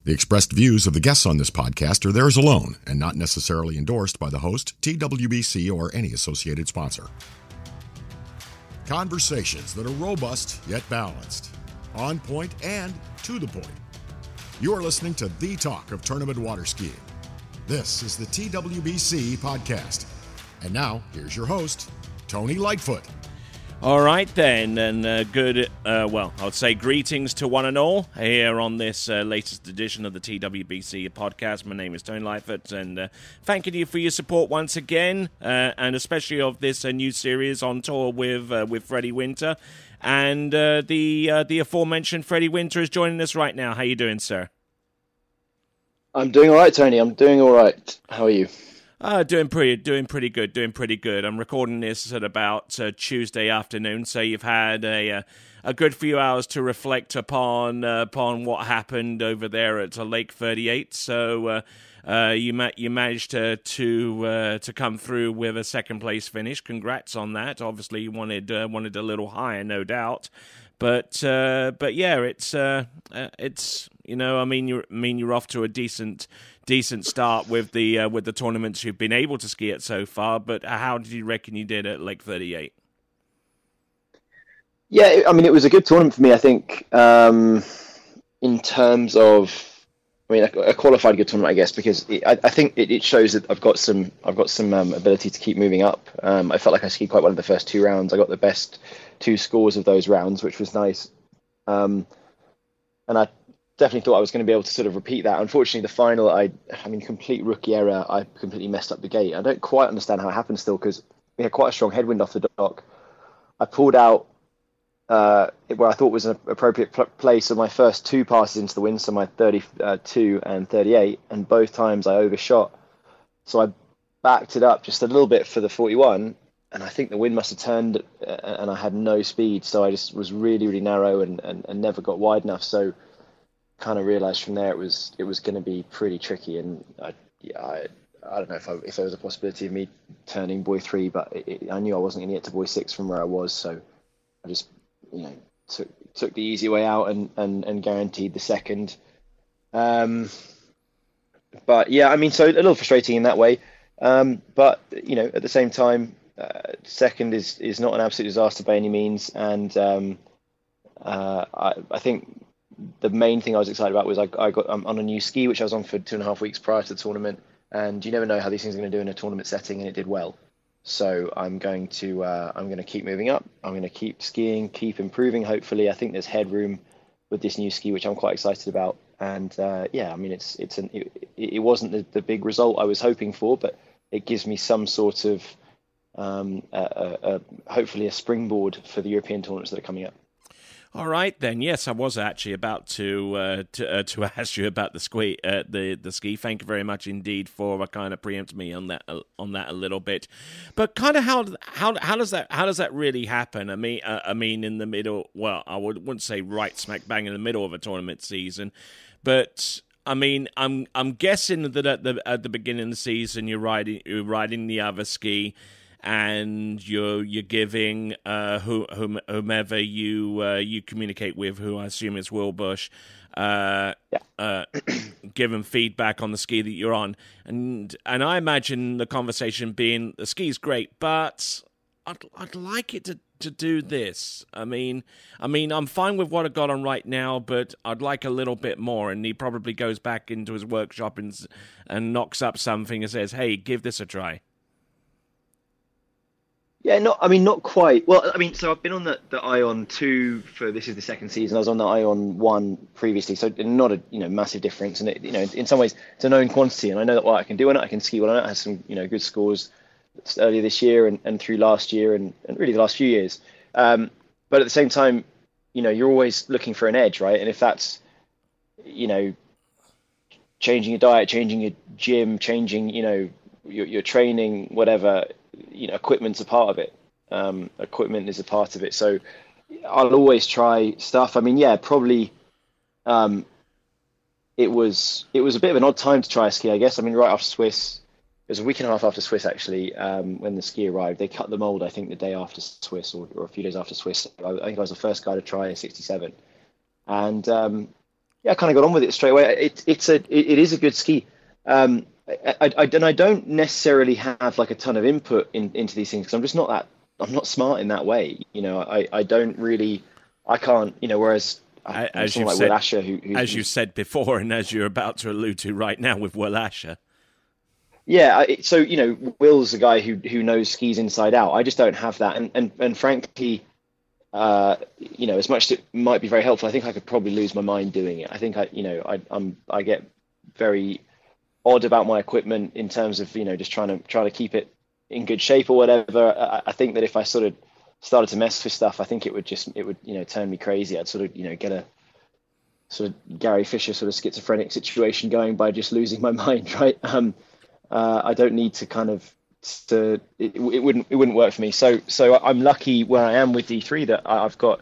The expressed views of the guests on this podcast are theirs alone and not necessarily endorsed by the host, TWBC, or any associated sponsor. Conversations that are robust yet balanced, on point and to the point. You are listening to the talk of tournament water skiing. This is the TWBC podcast. And now, here's your host, Tony Lightfoot. All right then, and I would say greetings to one and all here on this latest edition of the TWBC podcast. My name is Tony Lightfoot, and thanking you for your support once again, and especially of this new series on tour with Freddie Winter. And the aforementioned Freddie Winter is joining us right now. How you doing, sir? I'm doing all right, Tony. I'm doing all right. How are you? Doing pretty good. I'm recording this at about Tuesday afternoon, so you've had a good few hours to reflect upon what happened over there at Lake 38. So you managed to come through with a second place finish. Congrats on that. Obviously, you wanted a little higher, no doubt. But yeah, it's you're off to a decent start with the tournaments you've been able to ski at so far. But how did you reckon you did at Lake 38? Yeah, I mean, it was a good tournament for me. I think in terms of, a qualified good tournament, I guess, because I think it shows that I've got some ability to keep moving up. I felt like I skied quite well in the first two rounds. I got the best two scores of those rounds, which was nice. And I definitely thought I was going to be able to sort of repeat that. Unfortunately, the final, complete rookie error. I completely messed up the gate. I don't quite understand how it happened still, because we had quite a strong headwind off the dock. I pulled out where I thought was an appropriate place of my first two passes into the wind, so my 32 and 38, and both times I overshot. So I backed it up just a little bit for the 41, and I think the wind must have turned, and I had no speed, so I just was really, really narrow and never got wide enough. So kind of realised from there it was going to be pretty tricky, and I don't know if there was a possibility of me turning buoy 3, but I knew I wasn't going to get to buoy 6 from where I was, so I just took the easy way out and guaranteed the second. But yeah, so a little frustrating in that way. But at the same time, second is not an absolute disaster by any means. And I think the main thing I was excited about was I'm on a new ski, which I was on for 2.5 weeks prior to the tournament. And you never know how these things are going to do in a tournament setting, and it did well. So I'm going to keep moving up. I'm going to keep skiing, keep improving. Hopefully, I think there's headroom with this new ski, which I'm quite excited about. And it wasn't the big result I was hoping for, but it gives me some sort of hopefully a springboard for the European tournaments that are coming up. All right, then. Yes, I was actually about to ask you about the ski. Thank you very much indeed for kind of preempt me on that a little bit. But kind of how does that really happen? I mean, in the middle. Well, I wouldn't say right smack bang in the middle of a tournament season, but I'm guessing that at the beginning of the season you're riding the other ski, and you're giving whomever you communicate with, who I assume is Will Bush, give them feedback on the ski that you're on, and I imagine the conversation being, the ski's great, but I'd like it to do this. I'm fine with what I got on right now, but I'd like a little bit more. And he probably goes back into his workshop and knocks up something and says, "Hey, give this a try." Yeah, not quite. Well, so I've been on the Ion 2 for, this is the second season. I was on the Ion 1 previously, so not a massive difference. And in some ways it's a known quantity, and I know that what I can do on it. I can ski well on it. I had some good scores earlier this year and through last year and really the last few years. But at the same time, you're always looking for an edge, right? And if that's changing your diet, changing your gym, changing your training, whatever. Equipment's a part of it. Equipment is a part of it. So I'll always try stuff. Probably it was a bit of an odd time to try a ski, I guess. Right after Swiss, it was a week and a half after Swiss, actually, when the ski arrived. They cut the mold, I think, the day after Swiss or a few days after Swiss. I think I was the first guy to try a 67. And I kind of got on with it straight away. It is a good ski. I don't necessarily have like a ton of input into these things because I'm just not that. I'm not smart in that way. I don't really. I can't. Whereas as someone like Will Asher, as you said before, and as you're about to allude to right now with Will Asher. Yeah, so Will's a guy who knows skis inside out. I just don't have that, and frankly, as much as it might be very helpful, I think I could probably lose my mind doing it. I think I get very odd about my equipment in terms of just trying to keep it in good shape or whatever. I think that if I sort of started to mess with stuff, I think it would turn me crazy. I'd sort of get a sort of Gary Fisher sort of schizophrenic situation going by just losing my mind, right? I don't need to kind of it wouldn't work for me. So I'm lucky where I am with D3 that I've got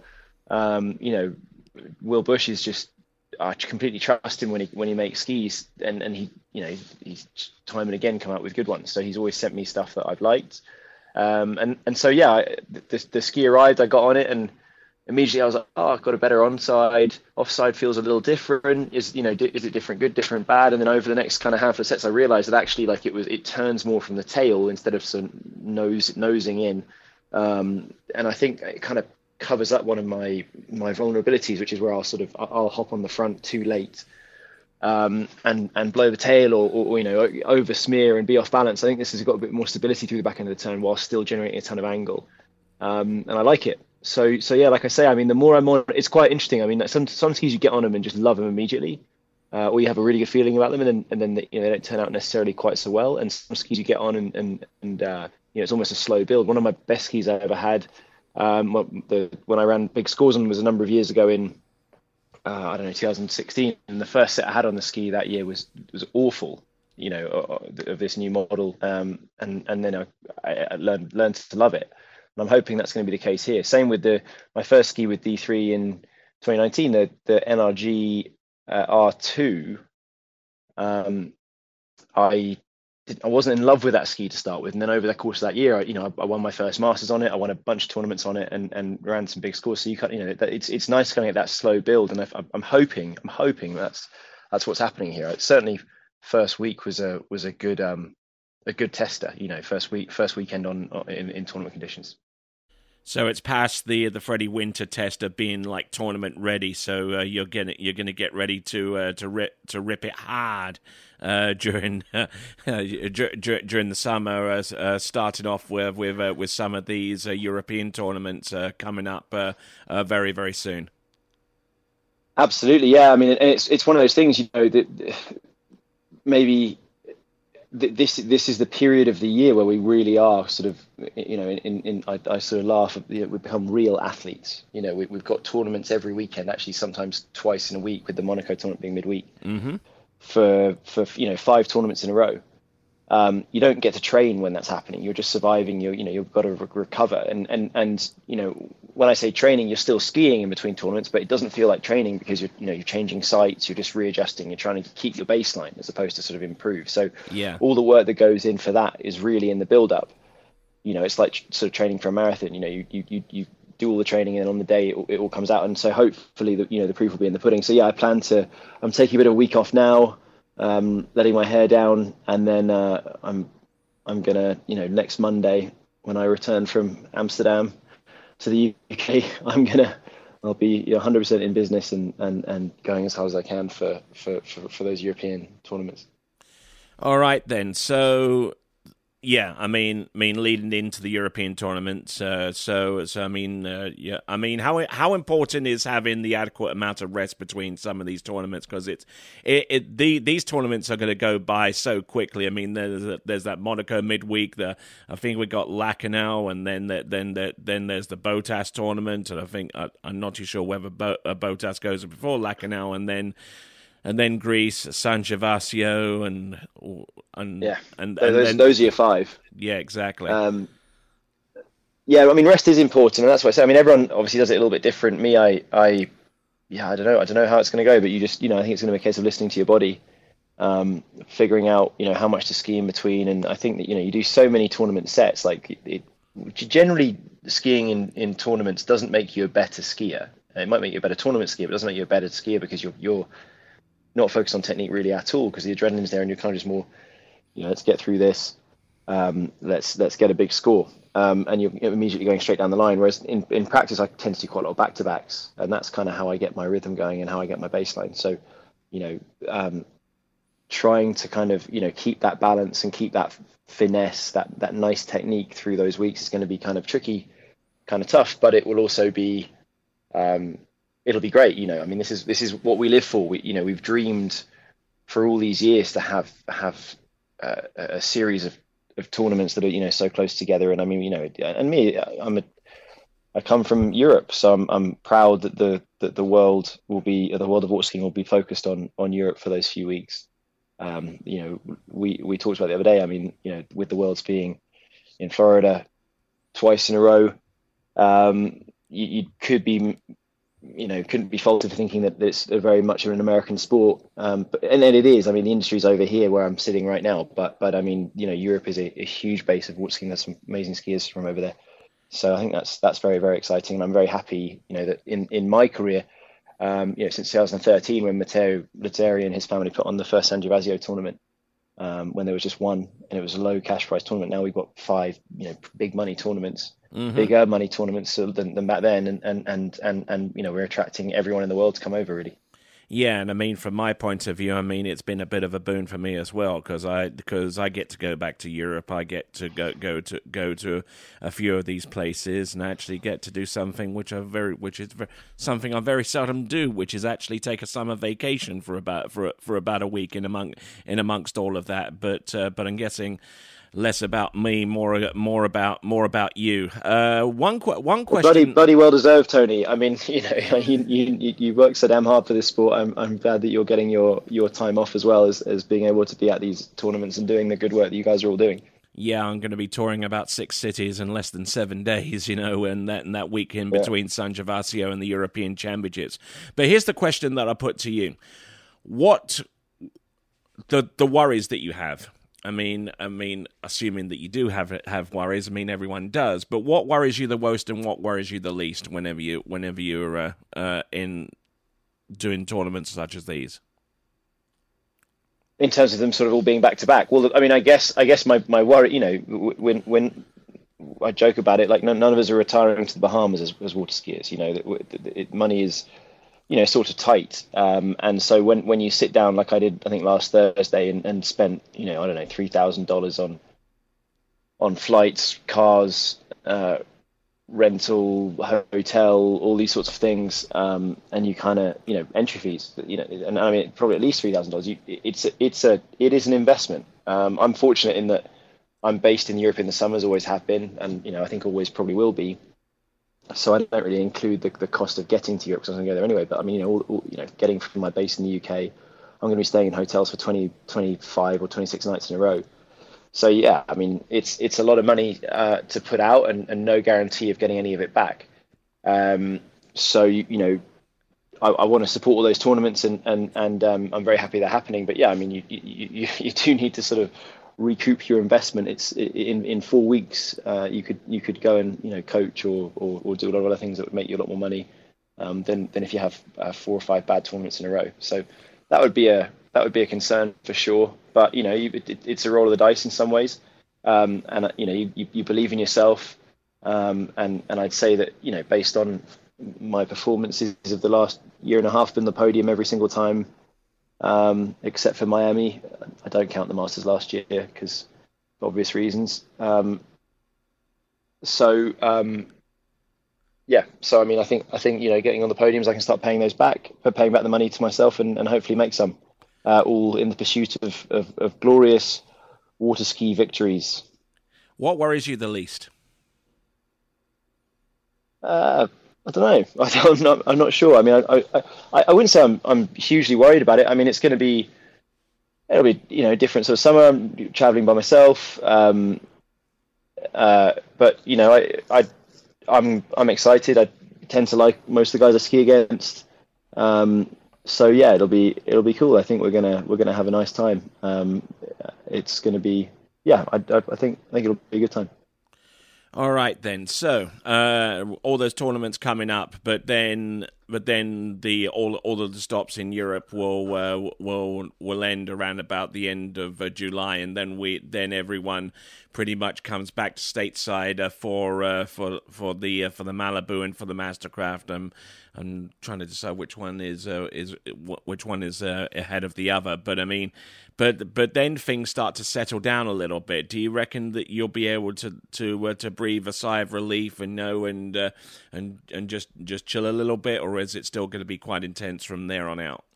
Will Bush is just, I completely trust him when he makes skis, and he's time and again come out with good ones. So he's always sent me stuff that I've liked, and so the ski arrived, I got on it, and immediately I was like, oh, I've got a better onside. Offside feels a little different. Is it different, good, different, bad? And then over the next kind of handful of sets, I realized that actually it turns more from the tail instead of sort of nosing in. And I think it kind of covers up one of my vulnerabilities, which is where I'll hop on the front too late, and blow the tail or over smear and be off balance. I think this has got a bit more stability through the back end of the turn while still generating a ton of angle. And I like it. So yeah, like I say, I mean, the more I'm on, it's quite interesting. I mean, some skis you get on them and just love them immediately, or you have a really good feeling about them, and then they don't turn out necessarily quite so well. And some skis you get on and it's almost a slow build. One of my best skis I ever had, when I ran big scores on was a number of years ago in 2016, and the first set I had on the ski that year was awful, of this new model, and then I learned to love it. And I'm hoping that's going to be the case here. Same with my first ski with D3 in 2019, the NRG R2. I wasn't in love with that ski to start with, and then over the course of that year, I won my first Masters on it. I won a bunch of tournaments on it, and ran some big scores. So it's nice kind of get that slow build, and I'm hoping that's what's happening here. Certainly, first week was a good tester. First weekend in tournament conditions. So it's past the Freddie Winter test of being like tournament ready. So you're gonna get ready to rip it hard during the summer, starting off with some of these European tournaments coming up very, very soon. Absolutely, yeah. I mean, it's one of those things, that maybe this is the period of the year where we really are sort of, I sort of laugh, we become real athletes. We've got tournaments every weekend, actually sometimes twice in a week, with the Monaco tournament being midweek, for 5 tournaments in a row. You don't get to train when that's happening. You're just surviving. You've got to recover. And when I say training, you're still skiing in between tournaments, but it doesn't feel like training because you're changing sites. You're just readjusting. You're trying to keep your baseline as opposed to sort of improve. So all the work that goes in for that is really in the build up. It's like sort of training for a marathon. You do all the training, and on the day it all comes out. And so hopefully the proof will be in the pudding. So yeah, I'm taking a bit of a week off now. Letting my hair down, and then I'm gonna next Monday when I return from Amsterdam to the UK, I'll be 100% in business and going as hard as I can for those European tournaments. All right then, so yeah, I mean, leading into the European tournament. So I mean, how important is having the adequate amount of rest between some of these tournaments? Because these tournaments are going to go by so quickly. I mean, there's that Monaco midweek. I think we got Lacanau, and then there's the Botas tournament, and I think I'm not too sure whether Botas goes before Lacanau, and then Greece, San Gervasio, and those are your 5. Yeah, exactly. Yeah, I mean, rest is important, and that's why I say. I mean, everyone obviously does it a little bit different. Me, I don't know how it's going to go, but you just, I think it's going to be a case of listening to your body, figuring out, how much to ski in between, and I think that you do so many tournament sets, like generally skiing in tournaments doesn't make you a better skier. It might make you a better tournament skier, but it doesn't make you a better skier because you're not focused on technique really at all, because the adrenaline's there and you're kind of just more, let's get through this. Let's get a big score. And you're immediately going straight down the line. Whereas in practice, I tend to do quite a lot of back-to-backs, and that's kind of how I get my rhythm going and how I get my baseline. So, trying to kind of, keep that balance and keep that finesse, that nice technique through those weeks is going to be kind of tricky, kind of tough, but it will also be, it'll be great. I mean, this is what we live for. We've dreamed for all these years to have a series of tournaments that are so close together. And I mean, and me, I come from Europe, so I'm proud that the world will be, the world of water skiing will be focused on Europe for those few weeks. We talked about the other day. I mean, with the Worlds being in Florida twice in a row, you could be, couldn't be faulted for thinking that it's very much an American sport. And it is. I mean, the industry's over here where I'm sitting right now, but I mean, Europe is a huge base of water skiing. There's some amazing skiers from over there. So I think that's very, very exciting. And I'm very happy, that in my career, since 2013, when Matteo Lazzari and his family put on the first San Gervasio tournament, when there was just one, and it was a low cash price tournament. Now we've got 5, big money tournaments, bigger money tournaments than back then, and we're attracting everyone in the world to come over, really. Yeah, and I mean, from my point of view, I mean, it's been a bit of a boon for me as well, because I get to go back to Europe. I get to go to a few of these places and actually get to do something which is something I very seldom do, which is actually take a summer vacation for about a week in amongst all of that. But I'm guessing less about me, more about you. One question. Bloody well deserved, Tony. I mean, you worked so damn hard for this sport. I'm glad that you're getting your time off as well as being able to be at these tournaments and doing the good work that you guys are all doing. Yeah, I'm going to be touring about 6 cities in less than 7 days, and that week in between San Gervasio and the European Championships. But here's the question that I put to you: what the worries that you have? I mean, assuming that you do have worries. I mean, everyone does. But what worries you the most, and what worries you the least whenever you're in doing tournaments such as these? In terms of them sort of all being back to back. Well, I mean, I guess my worry, when I joke about it, like none of us are retiring to the Bahamas as water skiers. Money is, sort of tight. And so when you sit down, like I did, I think last Thursday, and spent, I don't know, $3,000 on flights, cars, rental, hotel, all these sorts of things. And you kind of, entry fees, and I mean, probably at least $3,000. It is an investment. I'm fortunate in that I'm based in Europe in the summers, always have been. And, I think always probably will be. So I don't really include the cost of getting to Europe, because I'm going to go there anyway. But I mean, getting from my base in the UK, I'm going to be staying in hotels for 20, 25 or 26 nights in a row. So yeah, I mean, it's a lot of money to put out, and no guarantee of getting any of it back. So I want to support all those tournaments, and I'm very happy they're happening. But yeah, I mean, you do need to sort of recoup your investment. It's in 4 weeks. You could go and coach or do a lot of other things that would make you a lot more money than if you have 4 or 5 bad tournaments in a row. So that would be a concern for sure. But it's a roll of the dice in some ways. And you believe in yourself. And I'd say that based on my performances of the last year and a half, been the podium every single time. Except for Miami. I don't count the Masters last year because for obvious reasons. So I mean, I think getting on the podiums, I can start paying those back, paying back the money to myself, and hopefully make some, all in the pursuit of glorious water ski victories. What worries you the least? I don't know. I'm not sure. I mean, I wouldn't say I'm hugely worried about it. I mean, it'll be different sort of summer. I'm traveling by myself. But I'm excited. I tend to like most of the guys I ski against. So yeah, it'll be cool. I think we're gonna have a nice time. It's gonna be I think it'll be a good time. All right, then. So, all those tournaments coming up, but then the all of the stops in Europe will end around about the end of July, and then everyone pretty much comes back to stateside for the Malibu and for the Mastercraft. I'm trying to decide which one is ahead of the other, but I mean, but then things start to settle down a little bit. Do you reckon that you'll be able to breathe a sigh of relief and just chill a little bit, or is it still going to be quite intense from there on out?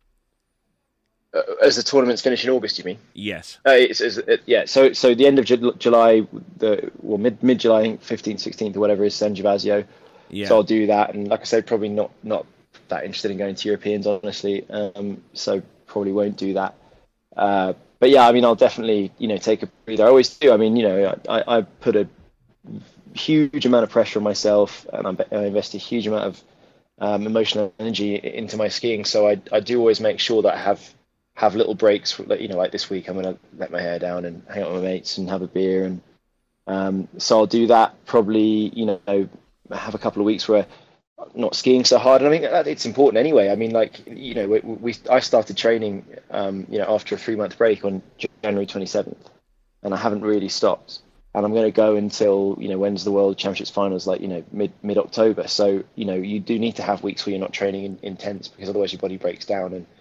As the tournaments finish in August, you mean? Yes. Yeah. So the end of July, mid July, I think 15th, 16th, or whatever is San Gervasio. Yeah. So I'll do that, and like I said, probably not that interested in going to Europeans, honestly. So probably won't do that. But yeah, I mean, I'll definitely take a breather. I always do. I mean, I put a huge amount of pressure on myself, and I invest a huge amount of emotional energy into my skiing. So I do always make sure that I have little breaks. Like this week, I'm going to let my hair down and hang out with my mates and have a beer, and so I'll do that. Probably have a couple of weeks where I'm not skiing so hard, and I mean it's important anyway. I mean, like I started training after a 3-month break on January 27th, and I haven't really stopped, and I'm going to go until when's the World Championships finals, like mid October. So you do need to have weeks where you're not training intense, because otherwise your body breaks down. And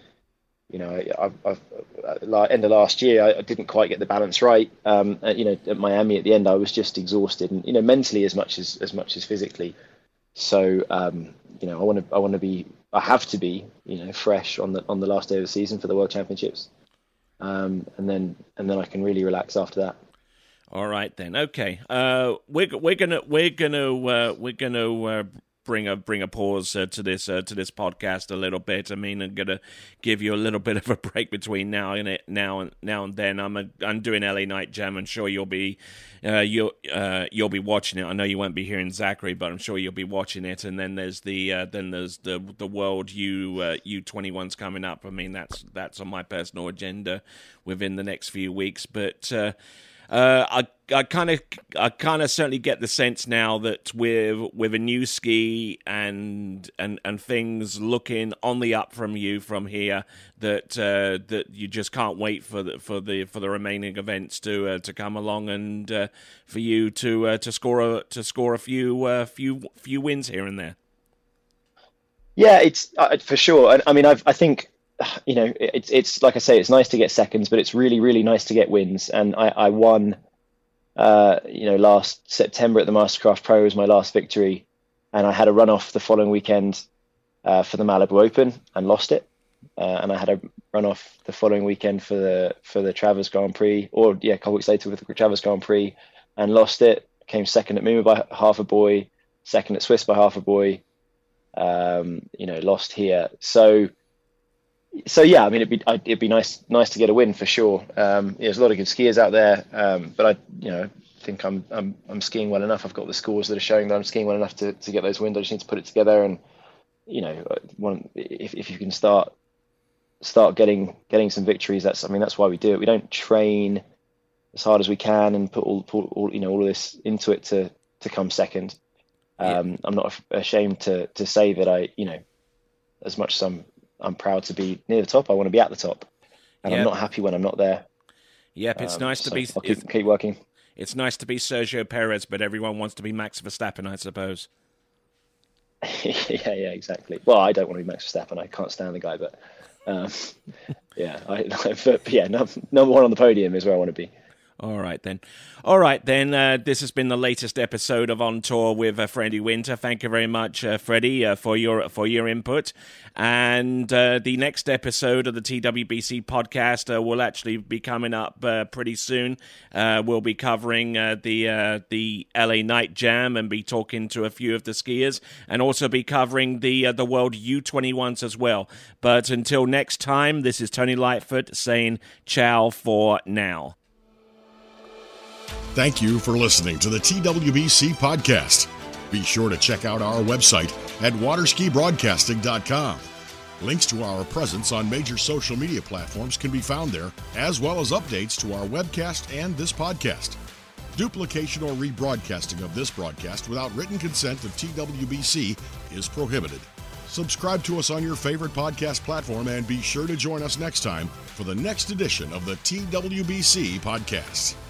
end of last year, I didn't quite get the balance right. At Miami at the end, I was just exhausted, and mentally as much as physically. So I have to be fresh on the last day of the season for the World Championships, and then I can really relax after that. All right then. Okay. We're gonna bring a pause to this podcast a little bit. I mean, I'm gonna give you a little bit of a break between now and then. I'm doing LA Night Jam. I'm sure you'll be watching it. I know you won't be hearing Zachary, but I'm sure you'll be watching it. And then there's the World U21s coming up. I mean, that's on my personal agenda within the next few weeks, but. I kind of certainly get the sense now that with a new ski and things looking on the up from here, that you just can't wait for the remaining events to come along, and for you to score a few wins here and there. Yeah, it's for sure. And I mean, I think. It's like I say, it's nice to get seconds, but it's really, really nice to get wins. And I won, last September at the Mastercraft Pro was my last victory, and I had a runoff the following weekend for the Malibu Open and lost it, and I had a runoff the following weekend for the Travers Grand Prix, a couple weeks later with the Travers Grand Prix, and lost it. Came second at Muma by half a buoy, second at Swiss by half a buoy. Lost here. So yeah, I mean, it'd be nice to get a win for sure. There's a lot of good skiers out there, but I think I'm skiing well enough. I've got the scores that are showing that I'm skiing well enough to get those wins. I just need to put it together, and if you can start getting some victories, that's why we do it. We don't train as hard as we can and put all of this into it to come second. I'm not ashamed to say that as much as I'm proud to be near the top, I want to be at the top, and I'm not happy when I'm not there. Yep, it's nice to be. I'll keep working. It's nice to be Sergio Perez, but everyone wants to be Max Verstappen, I suppose. yeah, exactly. Well, I don't want to be Max Verstappen. I can't stand the guy, but number one on the podium is where I want to be. All right, then. This has been the latest episode of On Tour with Freddie Winter. Thank you very much, Freddie, for your input. And the next episode of the TWBC podcast will actually be coming up pretty soon. We'll be covering the LA Night Jam and be talking to a few of the skiers, and also be covering the World U21s as well. But until next time, this is Tony Lightfoot saying ciao for now. Thank you for listening to the TWBC podcast. Be sure to check out our website at waterskibroadcasting.com. Links to our presence on major social media platforms can be found there, as well as updates to our webcast and this podcast. Duplication or rebroadcasting of this broadcast without written consent of TWBC is prohibited. Subscribe to us on your favorite podcast platform and be sure to join us next time for the next edition of the TWBC podcast.